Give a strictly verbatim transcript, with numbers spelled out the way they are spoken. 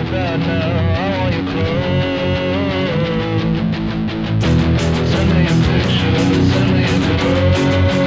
bad now. I want your clothes. Send me your pictures, send me your girl.